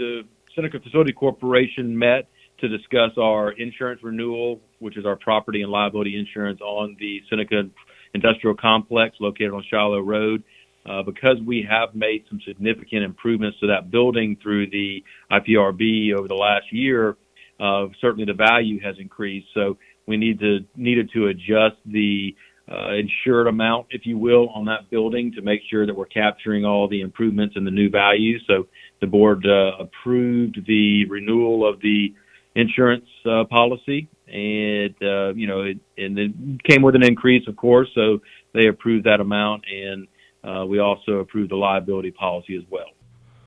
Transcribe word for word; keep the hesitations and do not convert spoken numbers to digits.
the Seneca Facility Corporation met to discuss our insurance renewal, which is our property and liability insurance on the Seneca Industrial Complex located on Shiloh Road. Uh, because we have made some significant improvements to that building through the I P R B over the last year, uh, certainly the value has increased. So we need to needed to adjust the uh, insured amount, if you will, on that building to make sure that we're capturing all the improvements and the new value. So the board uh, approved the renewal of the insurance uh, policy, and uh, you know, it, and it came with an increase, of course. So they approved that amount, and uh, we also approved the liability policy as well.